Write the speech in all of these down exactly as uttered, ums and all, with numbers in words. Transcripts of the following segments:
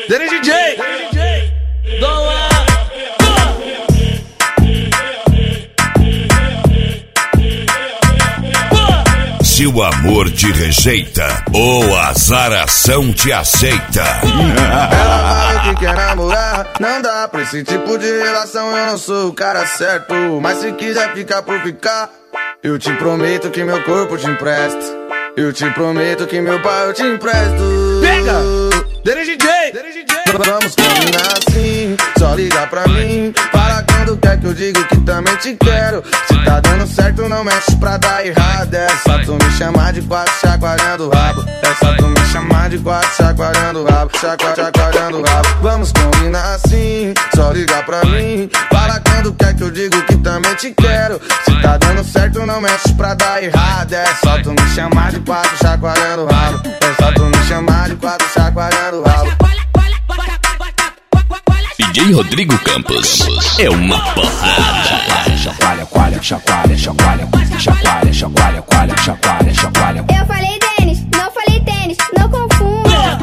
Dele D J, Dom A. Se o amor te rejeita ou a azaração te aceita. Ela fala que quer namorar, não dá pra esse tipo de relação. Eu não sou o cara certo, mas se quiser ficar por ficar, eu te prometo que meu corpo te empresto. Eu te prometo que meu pai eu te empresto. Pega! Dele D J, Dele D J. Vamos combinar assim, só ligar pra mim. Fala quando quer que eu digo que também te quero. Se tá dando certo não mexe pra dar errado. É só tu me chamar de quatro chacoalhando o rabo. É só tu me chamar de quatro chacoalhando o rabo. Chacoalhando, chacoalhando o rabo. Vamos combinar assim, só ligar pra mim. Fala quando quer que eu digo que também te quero. Se tá dando certo não mexe pra dar errado. É só tu me chamar de quatro chacoalhando o rabo. É só tu me chamar de quatro chacoalhando o rabo. D J Rodrigo Campos é uma porrada. Chacoalha, chacoalha, chacoalha, chacoalha, chacoalha, chacoalha, chacoalha, chacoalha, chacoalha. Eu falei tênis, não falei tênis, não confunda.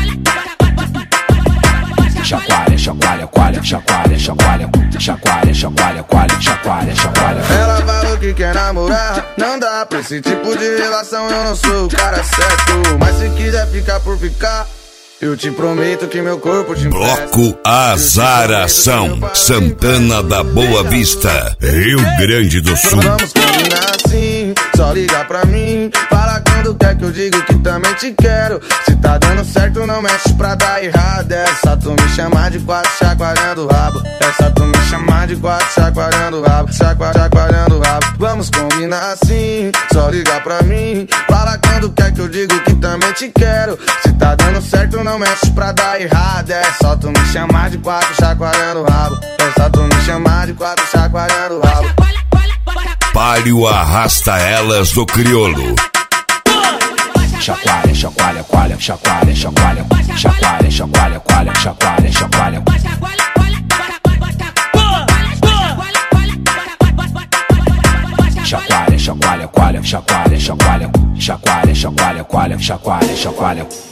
Chacoalha, chacoalha, chacoalha, chacoalha, chacoalha, chacoalha, chacoalha, chacoalha, chacoalha, chacoalha. Ela falou que quer namorar, não dá pra esse tipo de relação. Eu não sou o cara certo, mas se quiser ficar por ficar, eu te prometo que meu corpo te empresta. Bloco Azaração, Santana da Boa Vista, Rio Grande do Sul. Vamos combinar assim, só ligar pra mim. Fala quando quer que eu digo que também te quero. Se tá dando certo não mexe pra dar errado. É só tu me chamar de quatro chacoalhando o rabo. É só tu me chamar de quatro chacoalhando o rabo. Chacoalhando, chacoalhando o rabo. Vamos combinar assim, só ligar pra mim. Fala quando quer que eu digo que também te quero. Se tá dando certo não mexe pra dar errado. É só tu me chamar de quatro chacoalhando o rabo. É só tu me chamar de quatro chacoalhando o rabo. Palio arrasta elas do crioulo. Chacoalha, chacoalha, chacoalha, chacoalha, chacoalha, chacoalha, chacoalha, chacoalha, chacoalha, chacoalha. Chacoalha, chacoalha, chacoalha, chacoalha, chacoalha, chacoalha, chacoalha, chacoalha, chacoalha, chacoalha.